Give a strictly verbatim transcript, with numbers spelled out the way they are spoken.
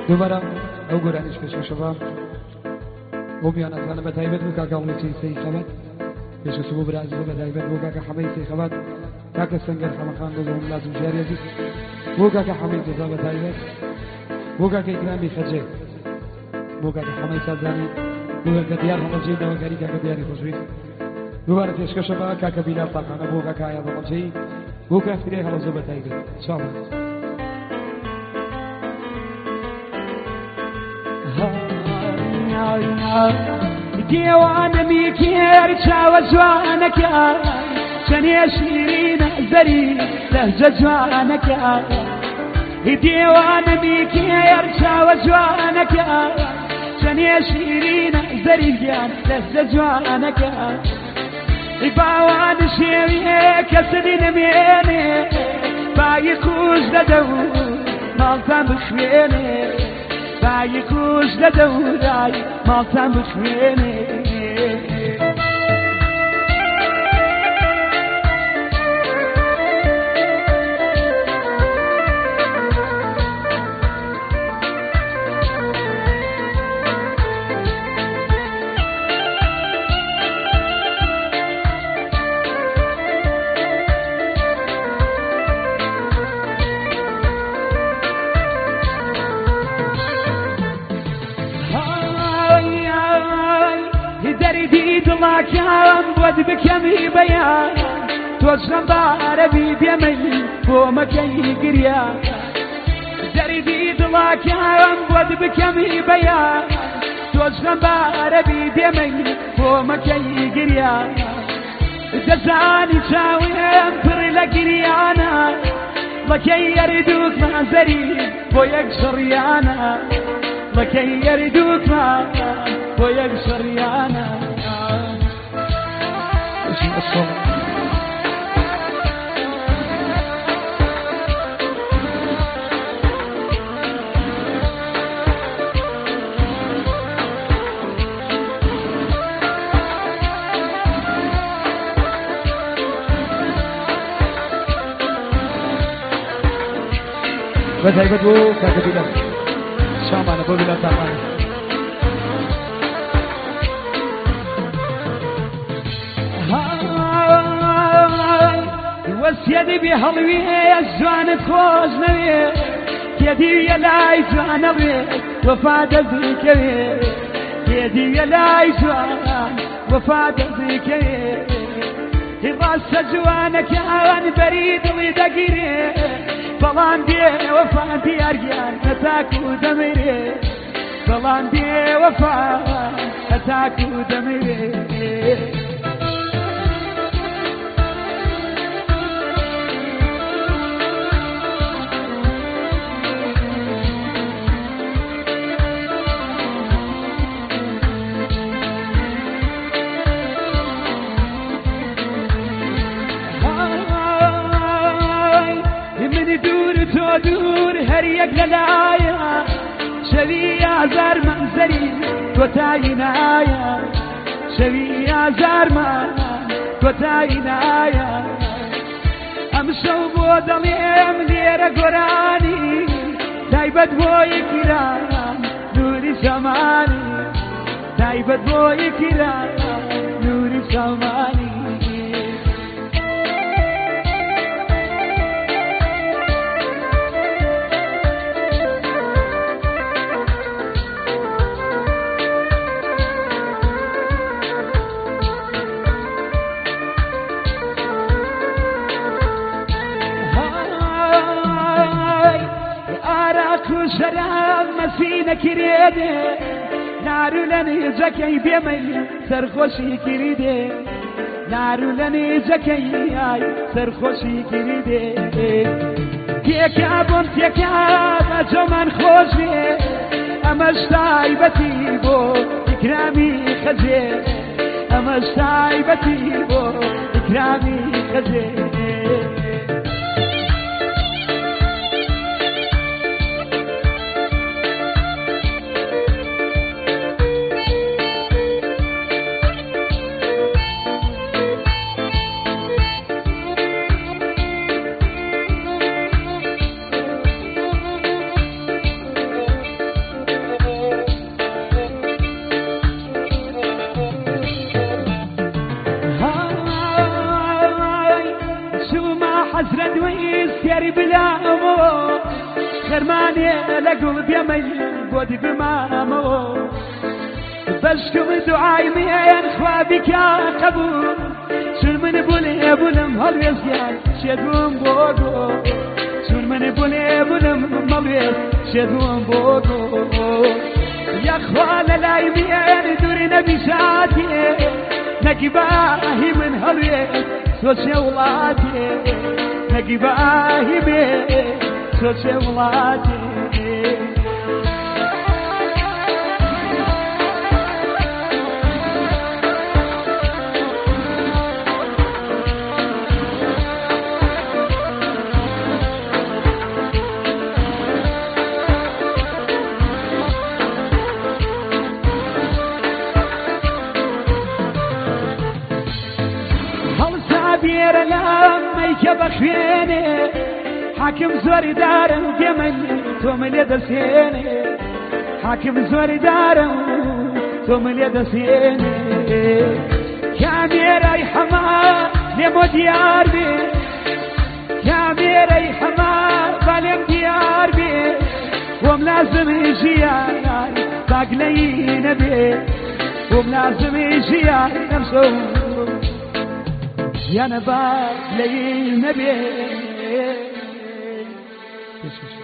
دوباره ئەو گۆرانیش پێشکەشەوە بۆ میوانەکانە بە تایبەت بۆ کاکە هەڵمەتی سەی خەبەت پێشکەش بۆ برازیل بە تایبەت بۆ کاکە حەمەی سەی خەبەت کاکە سەنگەر خەمەخان دەزەوم لازم ژیاری عەزیز بۆ کاکە حەمەی جەزا بە تایبەت بۆ کاکە ئیکرامی خەجێ بۆ کاکە حەمەی سازانی بۆ کاکە دیار هەڵەجێی داواکاری کاکە دیاری خۆشوویست دوباره پێشکەشە بە کاکە بیلال تاقانە بۆ کاکە ئایا هەڵەجێی بۆ کافرەی هەڵەجە بە تایبەت چاڵە دیوانمی کێر چاوە جوانەکە چەنێ شیرینە زەری لەهجە جوانەکە دیوانمی کێر چاوە جوانەکە چەنێ شیرینە زەری گیان لەهجە جوانەکە باوان شێویێ کەسنی نەمێنێ بای کوژ دەدە و ماڵتان بخوێنێ بای کوژ دەدە و دای ماڵتان بخوێنێ دڵاکیان بۆت بکەمی بەیان تۆ شەمبارەبی بێمەی بۆ مەکەی گریا دەریدی دڵاکیان بۆت بکەمی بەیان تۆ شەمبارەبی بێمەی بۆ مەکەی گریا دەزانی چاوێم پڕ لە گریانە وەکەی یاریدووکمان زەری بۆ یەک شڕیانە وەکەی یاریدووکمان بۆ یەک شڕیانە بەتایبەت بۆ کاکە بیلال شامانە بۆ بیلال تاقانە وەسیەتی بێ هەڵوێ جوانت خۆش نەوێ تێدیویە لای جوانە بێ وەفا دەزیکەوێ تێدیویە لای جوان وەفا دەزیکەوێ ڕاستە جوانەکان بەری دڵی دەگیرێ بەڵام بێ وەفا دیارگیان هەتاکو دەمرێ بەڵام بێ وەفا هەتاکو دەمرێ دوور هەر یەک لەلایە شەوی ئازارمان زەری کۆتایی نایە شەوی ئازارمان کۆتایی نایە ئەم شەو بۆ دەڵێم لێرە گۆرانی تایبەت بۆ یەکیران نووری زەمانی تایبەت بۆ یەکیران نووری زەمانی شراب مسینە کردێ نارو لە نێجەکەی بێمەی سەرخۆشی کردێ نارو لە نێجەکەی ئای سەرخۆشی کردێ تێکا بۆم تێکا بە جۆمان خۆش بێ ئەمەش تایبەتی بۆ ئیکرامی خەجێ ئەمەش تایبەتی بۆ ئیکرامی خەجێ فرماني لقلب يمي قد بمامو بشكم دعاي مين خوابك يا قبول شون من بولي بولم هلويس يا شدوم بوغو شون من بولي بولم هلويس شدوم بوغو يا خوال لاي مين دورنا بشاتي نقباهي من هلويس سوشي ولاتي نقباهي من سوشي ولاتي بير لما يكبخيني حاكم زوري دارم جمل تومل يدسيني حاكم زوري دارم تومل يدسيني يا ميري حما لمو ديار بي يا ميري حما بالم ديار بي وملازم يجيار باقلي نبي وملازم يجيار نفسه يا نبات لي نبي